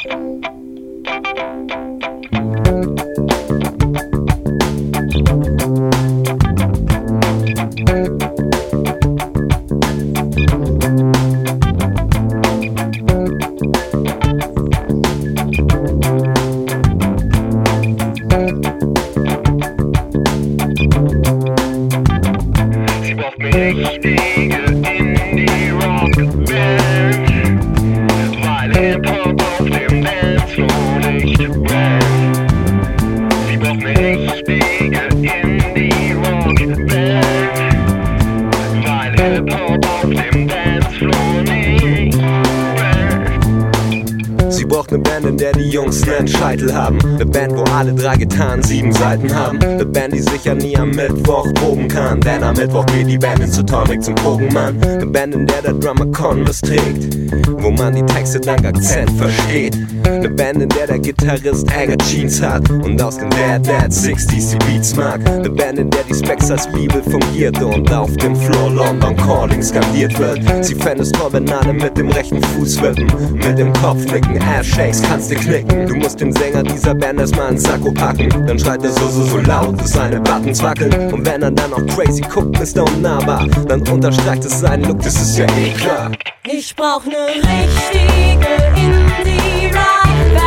Ne Band, in der die Jungs nen Scheitel haben. Ne Band, wo alle 3 Gitarren 7 Seiten haben. Ne Band, die sicher nie am Mittwoch proben kann, denn am Mittwoch geht die Band ins Tonic zum Pogenmann. Ne Band, in der der Drummer Converse trägt, wo man die Texte dank Akzent versteht. Ne Band, in der der Gitarrist enge Jeans hat und aus den Dead 60s die Beats mag. Ne Band, in der die Specs als Bibel fungiert und auf dem Floor London Calling skandiert wird. Sie fänden es toll, wenn alle mit dem rechten Fuß wippen, mit dem Kopf nicken, Shakes kannst du knicken. Du musst den Sänger dieser Band erstmal ins Sakko packen. Dann schreit er so laut, dass seine Buttons wackeln. Und wenn er dann auch crazy guckt, Mr. Unnahbar, dann unterstreicht es seinen Look, das ist ja eh klar. Ich brauch ne richtige Indie-Rock-Band,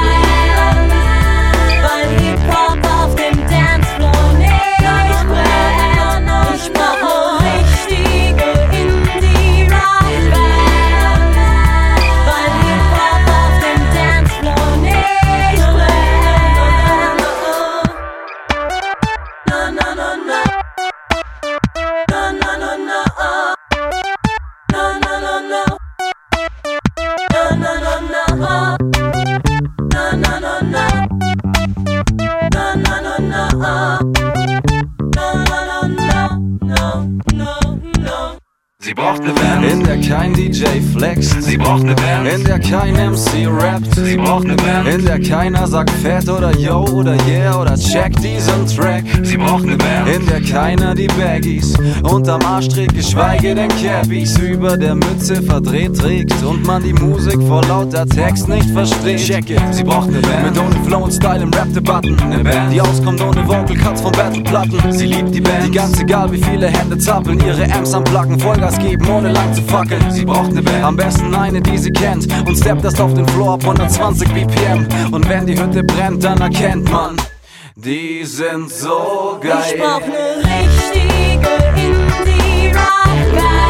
weil Hip-Hop auf dem Dancefloor nicht brennt. Ich brauch ne richtige Indie-Rock-Band, weil Hip-Hop auf dem Dancefloor nicht brennt. No, no, no, no. No, no, no, no. No, no, no, no. No, no, no, no. No, no, no, no. No, no, no, no. No, no, no, no, no, no. Sie braucht ne Band, in der kein DJ flext. Sie braucht ne Band, in der kein MC rappt. Sie braucht ne Band, in der keiner sagt fett oder yo oder yeah oder check diesen Track. Sie braucht ne Band, in der keiner die Baggies unterm Arsch trägt, geschweige denn Cappies über der Mütze verdreht trägt und man die Musik vor lauter Text nicht versteht. Check it, sie braucht ne Band, mit ohne Flow und Style im Rap-Debatten. Ne Band, die auskommt ohne Vocal Cuts von Battleplatten. Sie liebt die Band, die ganz egal wie viele Hände zappeln, ihre Amps am Placken, Vollgas geben, ohne lang zu fackeln. Sie braucht ne Band, am besten eine, die sie kennt und steppt erst auf den Floor ab 120 BPM. Und wenn die Hütte brennt, dann erkennt man, die sind so geil. Ich brauch ne richtige Indie-Rock-Band.